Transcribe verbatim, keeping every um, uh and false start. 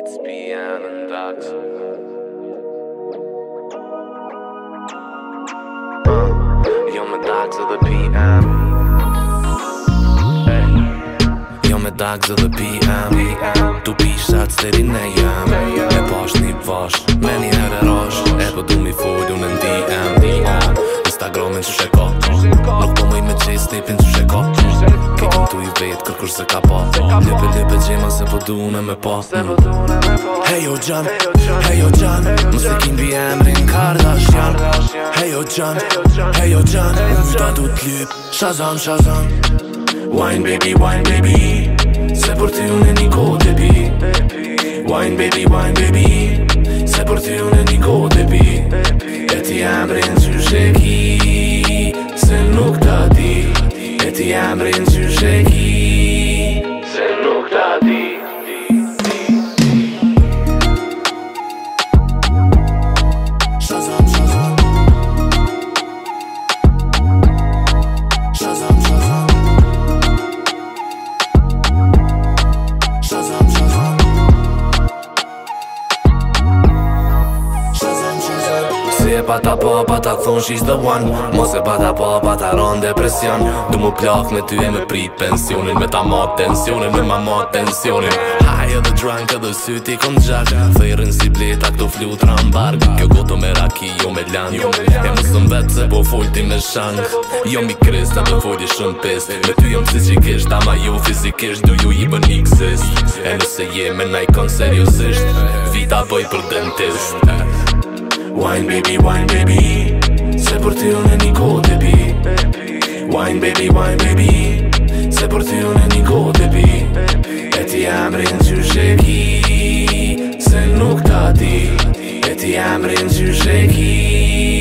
It's P M and Dax. Uh, jag med Dax och the P M. Hey. Jag med Dax och the P M. Du pisat deri në jam. E pash një vash, me një herë rash. E po du mi folun në D M. uh, Instagramin që sheko. Nuk po mëj me qej snipin që sheko. Kejtën tu i vet kërkush se ka pa. Lipe lipe gjema se po du në me pa. Hey yo Gjan, hey yo Gjan, mos e kin bi emrin Kardashian. Hey yo Gjan, hey yo Gjan, ta du t'lyp Shazam, Shazam. Wine baby, wine baby, se për ty unë e një kohë bi. Wine baby, wine baby, se për ty unë e një kohë bi. E ti emrin që sheki, se nuk ta di. E ti emrin që sheki, se nuk ta di. Shazam, Shazam. Shazam, Shazam. Shazam, Shazam. Shazam, Shazam. Si e pata pa, pata thon she's the one. Mos e pata pa, pata ron depresion. Du mu plak me ty e me prit pensionin. Me ta ma tensionin, me ma ma tensionin. High edhe drunk edhe syti kom gjak. Thejrën si bleta këto flutra m'barg. Kjo goto me raki, jo me lang. E musëm vetë se po folti me shank. Jo mi krist edhe folti shumë pist. Me ty jom psikisht, ama jo fizikisht. Du ju i bën exist. E nëse je me najkon seriosisht, vita bëj për dentist. Wine baby, wine baby, se për ty unë e një kohë bi. Wine baby, wine baby, se për ty unë e një kohë bi. E ti emrin që sheki, se nuk ta di. E ti emrin që sheki,